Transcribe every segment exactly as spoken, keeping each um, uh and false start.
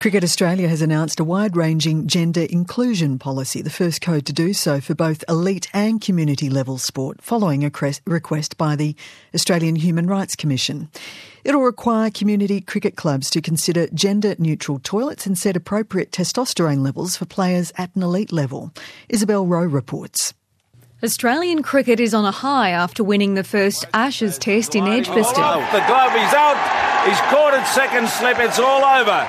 Cricket Australia has announced a wide-ranging gender inclusion policy, the first code to do so for both elite and community level sport, following a request by the Australian Human Rights Commission. It'll require community cricket clubs to consider gender-neutral toilets and set appropriate testosterone levels for players at an elite level. Isabel Rowe reports. Australian cricket is on a high after winning the first Ashes Test in Edgbaston. The glove, he's out. He's caught at second slip. It's all over.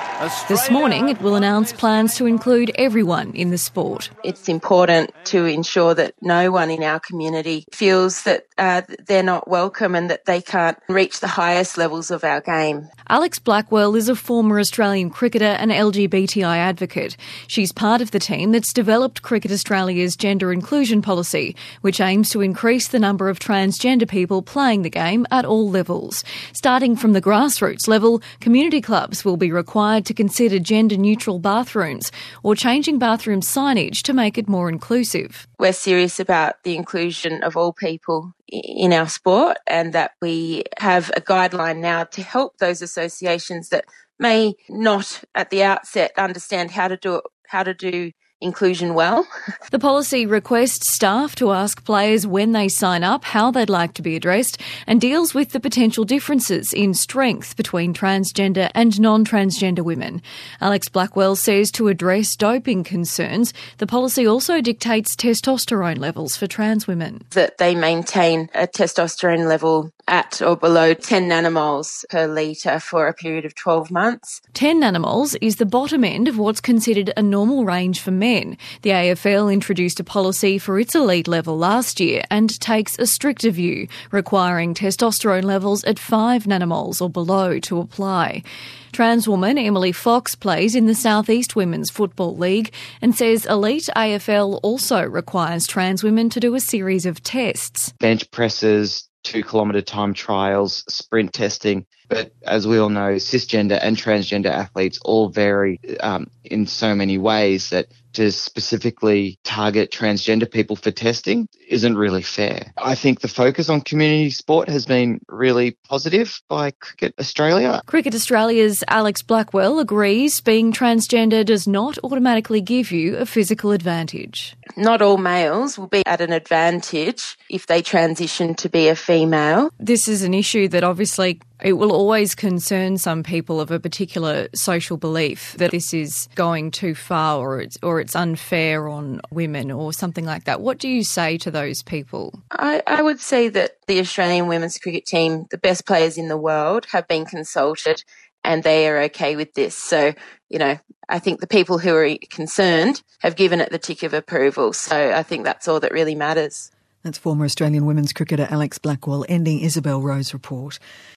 This morning, it will announce plans to include everyone in the sport. It's important to ensure that no one in our community feels that uh, they're not welcome and that they can't reach the highest levels of our game. Alex Blackwell is a former Australian cricketer and L G B T I advocate. She's part of the team that's developed Cricket Australia's gender inclusion policy, which aims to increase the number of transgender people playing the game at all levels. Starting from the grassroots level, community clubs will be required to consider gender-neutral bathrooms or changing bathroom signage to make it more inclusive. We're serious about the inclusion of all people in our sport, and that we have a guideline now to help those associations that may not at the outset understand how to do it, how to do inclusion well. The policy requests staff to ask players when they sign up how they'd like to be addressed and deals with the potential differences in strength between transgender and non-transgender women. Alex Blackwell says to address doping concerns, the policy also dictates testosterone levels for trans women. That they maintain a testosterone level at or below ten nanomoles per litre for a period of twelve months. ten nanomoles is the bottom end of what's considered a normal range for men. The A F L introduced a policy for its elite level last year and takes a stricter view, requiring testosterone levels at five nanomoles or below to apply. Trans woman Emily Fox plays in the South East Women's Football League and says elite A F L also requires trans women to do a series of tests. Bench presses, two kilometre time trials, sprint testing. But as we all know, cisgender and transgender athletes all vary um, in so many ways that to specifically target transgender people for testing isn't really fair. I think the focus on community sport has been really positive by Cricket Australia. Cricket Australia's Alex Blackwell agrees being transgender does not automatically give you a physical advantage. Not all males will be at an advantage if they transition to be a female. This is an issue that obviously it will always concern some people of a particular social belief that this is going too far or it's, or it's unfair on women or something like that. What do you say to those people? I, I would say that the Australian women's cricket team, the best players in the world, have been consulted and they are okay with this. So, you know, I think the people who are concerned have given it the tick of approval. So I think that's all that really matters. That's former Australian women's cricketer Alex Blackwell ending Isabel Rowe's report.